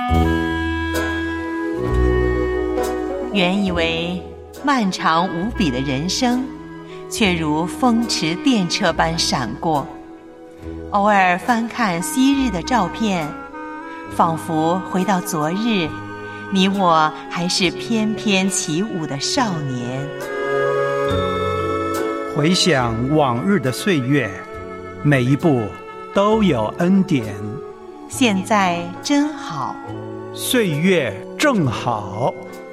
原以为漫长无比的人生，却如风驰电掣般闪过。偶尔翻看昔日的照片，仿佛回到昨日，你我还是翩翩起舞的少年。 回想往日的岁月，每一步都有恩典。 现在真好， 岁月正好。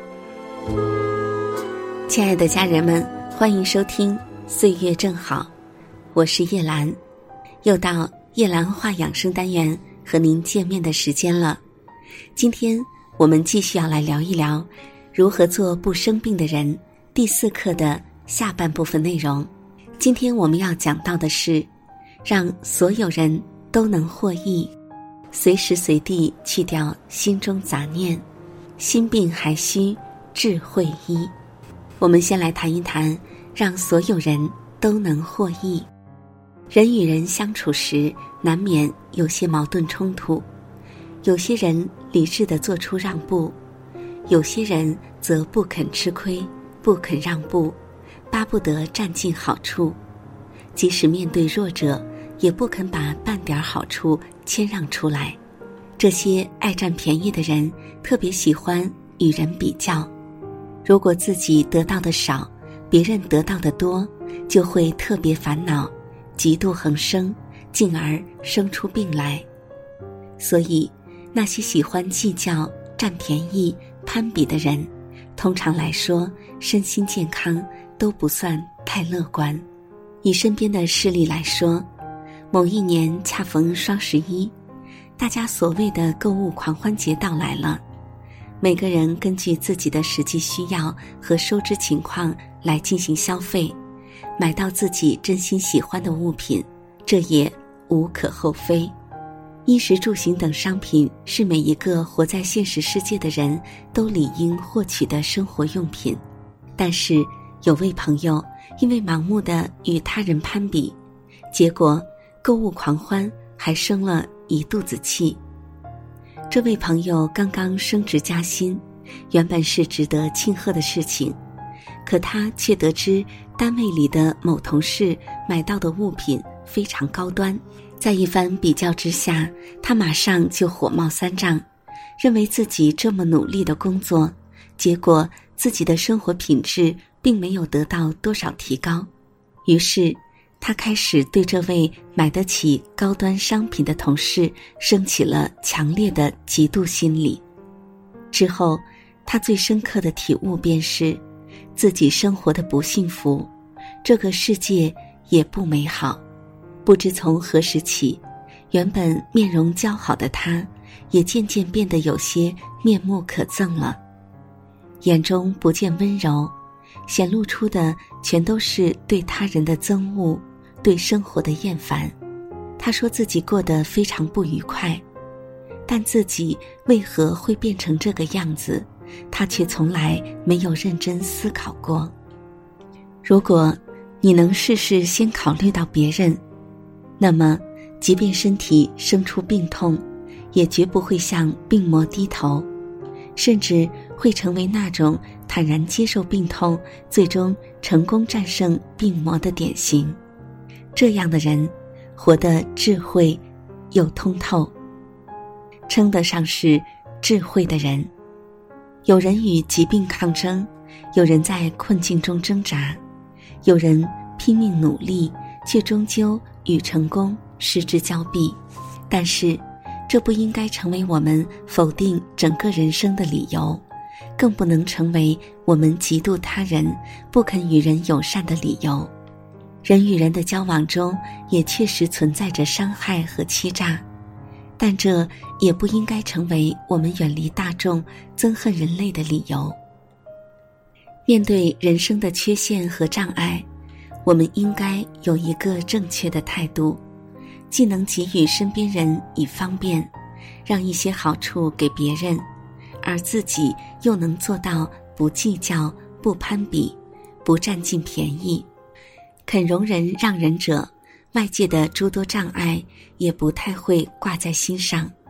亲爱的家人们，欢迎收听岁月正好，我是叶兰，又到叶兰话养生单元和您见面的时间了。今天我们继续要来聊一聊如何做不生病的人第4课的下半部分内容。今天我们要讲到的是让所有人都能获益，随时随地去掉心中杂念，心病还需智慧医。我们先来谈一谈让所有人都能获益。人与人相处时难免有些矛盾冲突，有些人理智地做出让步，有些人则不肯吃亏，不肯让步，巴不得占尽好处，即使面对弱者也不肯把半点好处谦让出来。这些爱占便宜的人特别喜欢与人比较，如果自己得到的少，别人得到的多，就会特别烦恼，嫉妒横生，进而生出病来。所以那些喜欢计较、占便宜、攀比的人，通常来说身心健康都不算太乐观。以身边的事例来说，某一年恰逢双11，大家所谓的购物狂欢节到来了，每个人根据自己的实际需要和收支情况来进行消费，买到自己真心喜欢的物品，这也无可厚非。衣食住行等商品是每一个活在现实世界的人都理应获取的生活用品，但是有位朋友因为盲目的与他人攀比，结果购物狂欢还生了一肚子气。这位朋友刚刚升职加薪，原本是值得庆贺的事情，可他却得知单位里的某同事买到的物品非常高端，在一番比较之下，他马上就火冒三丈，认为自己这么努力的工作，结果自己的生活品质并没有得到多少提高。于是他开始对这位买得起高端商品的同事升起了强烈的嫉妒心理。之后他最深刻的体悟便是，自己生活的不幸福，这个世界也不美好。不知从何时起，原本面容姣好的他，也渐渐变得有些面目可憎了，眼中不见温柔，显露出的全都是对他人的憎恶，对生活的厌烦。他说自己过得非常不愉快，但自己为何会变成这个样子，他却从来没有认真思考过。如果你能事事先考虑到别人，那么即便身体生出病痛，也绝不会向病魔低头，甚至会成为那种坦然接受病痛，最终成功战胜病魔的典型。这样的人活得智慧又通透，称得上是智慧的人。有人与疾病抗争，有人在困境中挣扎，有人拼命努力，却终究与成功失之交臂。但是这不应该成为我们否定整个人生的理由，更不能成为我们嫉妒他人、不肯与人友善的理由。人与人的交往中也确实存在着伤害和欺诈，但这也不应该成为我们远离大众、憎恨人类的理由。面对人生的缺陷和障碍，我们应该有一个正确的态度，既能给予身边人以方便，让一些好处给别人，而自己又能做到不计较、不攀比、不占尽便宜，肯容忍让人者，外界的诸多障碍也不太会挂在心上，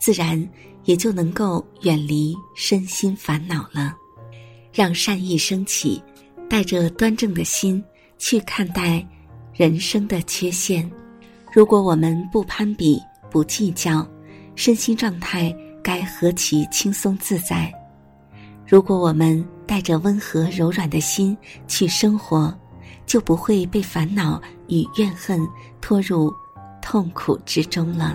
自然也就能够远离身心烦恼了。让善意升起，带着端正的心去看待人生的缺陷。如果我们不攀比，不计较，身心状态该何其轻松自在。如果我们带着温和柔软的心去生活，就不会被烦恼与怨恨拖入痛苦之中了。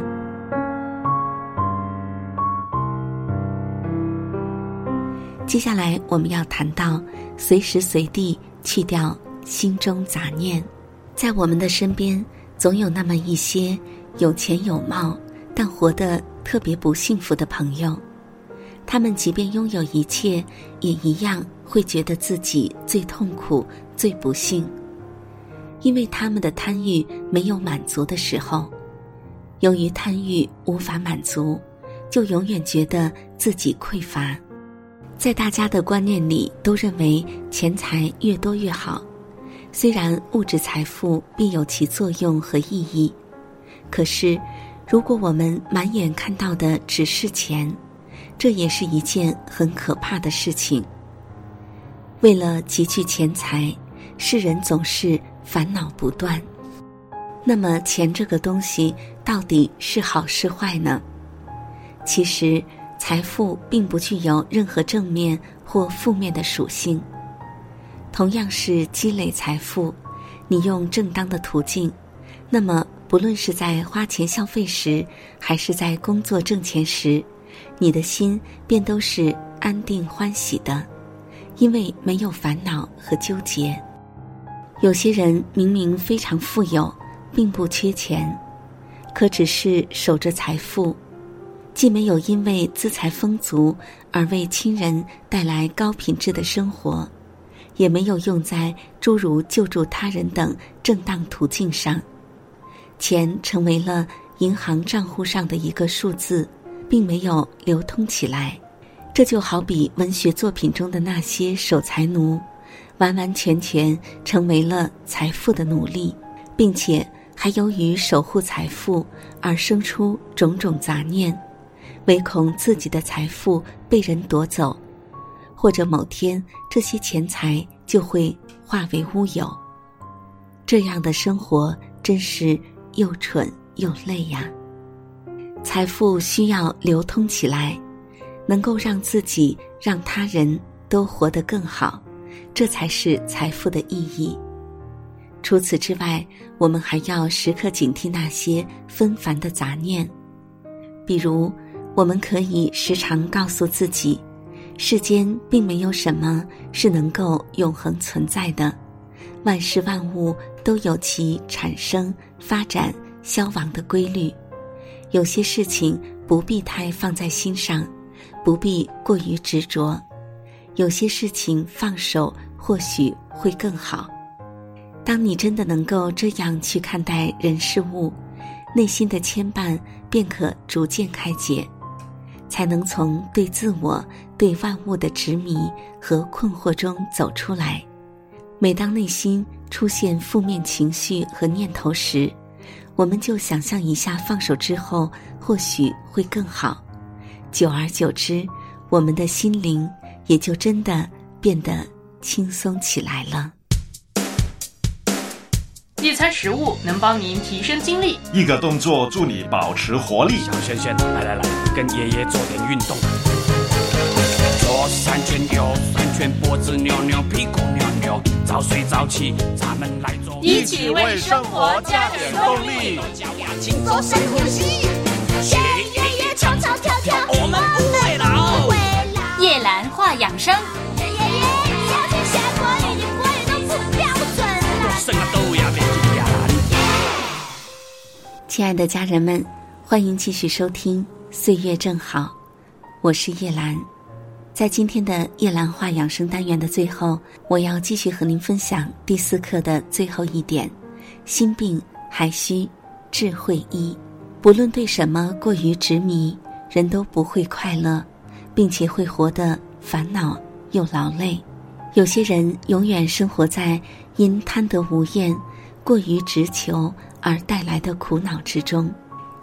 接下来我们要谈到随时随地去掉心中杂念。在我们的身边总有那么一些有钱有貌但活得特别不幸福的朋友，他们即便拥有一切，也一样会觉得自己最痛苦最不幸，因为他们的贪欲没有满足的时候，由于贪欲无法满足，就永远觉得自己匮乏。在大家的观念里都认为钱财越多越好，虽然物质财富必有其作用和意义，可是如果我们满眼看到的只是钱，这也是一件很可怕的事情。为了积聚钱财，世人总是烦恼不断。那么钱这个东西到底是好是坏呢？其实财富并不具有任何正面或负面的属性。同样是积累财富，你用正当的途径，那么不论是在花钱消费时，还是在工作挣钱时，你的心便都是安定欢喜的，因为没有烦恼和纠结。有些人明明非常富有，并不缺钱，可只是守着财富，既没有因为资财丰足而为亲人带来高品质的生活，也没有用在诸如救助他人等正当途径上。钱成为了银行账户上的一个数字，并没有流通起来。这就好比文学作品中的那些守财奴，完完全全成为了财富的奴隶，并且还由于守护财富而生出种种杂念，唯恐自己的财富被人夺走，或者某天这些钱财就会化为乌有。这样的生活真是又蠢又累呀。财富需要流通起来，能够让自己让他人都活得更好，这才是财富的意义。除此之外，我们还要时刻警惕那些纷繁的杂念。比如我们可以时常告诉自己，世间并没有什么是能够永恒存在的，万事万物都有其产生、发展、消亡的规律。有些事情不必太放在心上，不必过于执着，有些事情放手或许会更好。当你真的能够这样去看待人事物，内心的牵绊便可逐渐开解，才能从对自我、对万物的执迷和困惑中走出来。每当内心出现负面情绪和念头时，我们就想象一下放手之后或许会更好，久而久之，我们的心灵也就真的变得轻松起来了。 野餐食物能帮您提升精力， 一个动作助你保持活力。 小轩轩，来，跟爷爷做点运动。左3圈，右3圈，脖子扭扭，屁股扭扭，早睡早起，咱们来做， 一起为生活加点动力。 做深呼吸，学爷爷唱唱跳跳，我们不会老。 叶兰话养生。 爷爷小心下过一点过也都不标准了。 亲爱的家人们，欢迎继续收听岁月正好，我是叶兰。在今天的叶兰话养生单元的最后，我要继续和您分享第4课的最后一点，心病还需智慧医。不论对什么过于执迷，人都不会快乐，并且会活得烦恼又劳累。有些人永远生活在因贪得无厌、过于执求而带来的苦恼之中，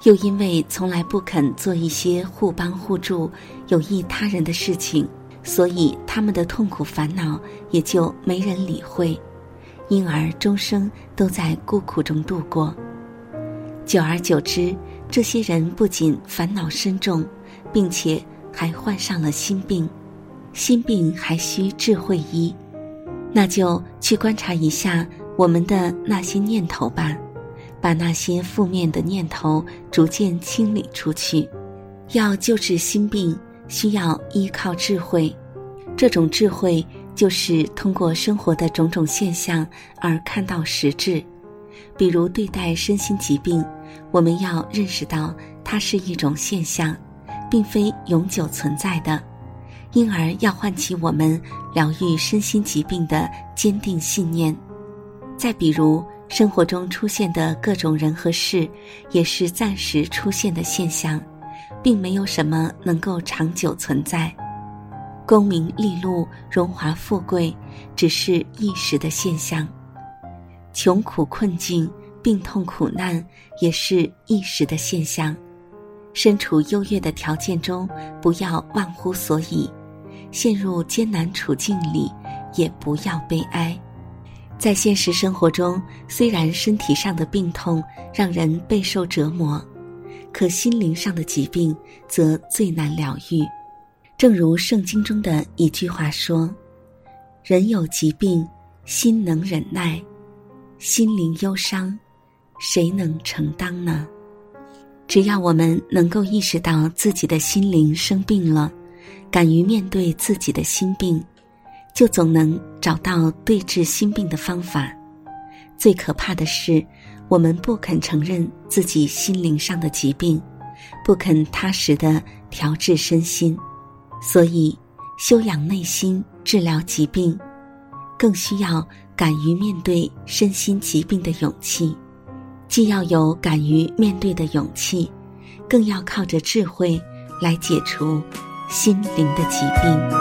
又因为从来不肯做一些互帮互助、有益他人的事情，所以他们的痛苦烦恼也就没人理会，因而终生都在孤苦中度过。久而久之，这些人不仅烦恼深重，并且还患上了心病。心病还需智慧医，那就去观察一下我们的那些念头吧，把那些负面的念头逐渐清理出去。要救治心病，需要依靠智慧，这种智慧就是通过生活的种种现象而看到实质。比如对待身心疾病，我们要认识到它是一种现象，并非永久存在的，因而要唤起我们疗愈身心疾病的坚定信念。再比如生活中出现的各种人和事，也是暂时出现的现象，并没有什么能够长久存在。功名利禄、荣华富贵，只是一时的现象；穷苦困境、病痛苦难，也是一时的现象。身处优越的条件中，不要忘乎所以；陷入艰难处境里，也不要悲哀。在现实生活中，虽然身体上的病痛让人备受折磨，可心灵上的疾病则最难疗愈。正如圣经中的一句话说：人有疾病，心能忍耐，心灵忧伤，谁能承担呢？只要我们能够意识到自己的心灵生病了，敢于面对自己的心病，就总能找到对治心病的方法。最可怕的是，我们不肯承认自己心灵上的疾病，不肯踏实地调治身心。所以修养内心，治疗疾病，更需要敢于面对身心疾病的勇气。既要有敢于面对的勇气，更要靠着智慧来解除心灵的疾病。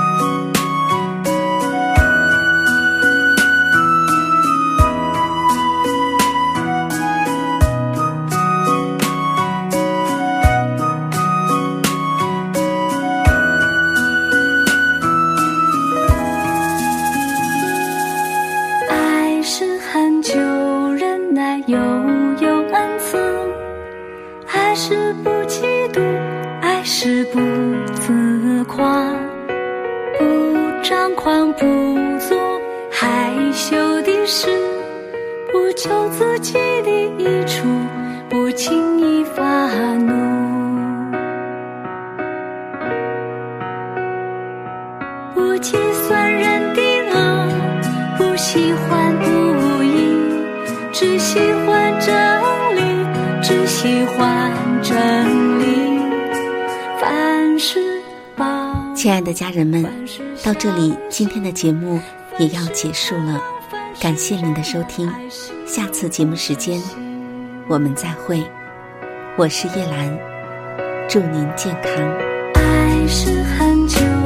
爱是不嫉妒，爱是不自夸，不张狂，不做害羞的事，不求自己的益处，不轻易发怒。不计算人的恶，不喜欢不义，只喜欢真理，只喜欢真理。凡事报。 亲爱的家人们，到这里今天的节目也要结束了，感谢您的收听，下次节目时间我们再会。我是叶兰，祝您健康。 爱是很久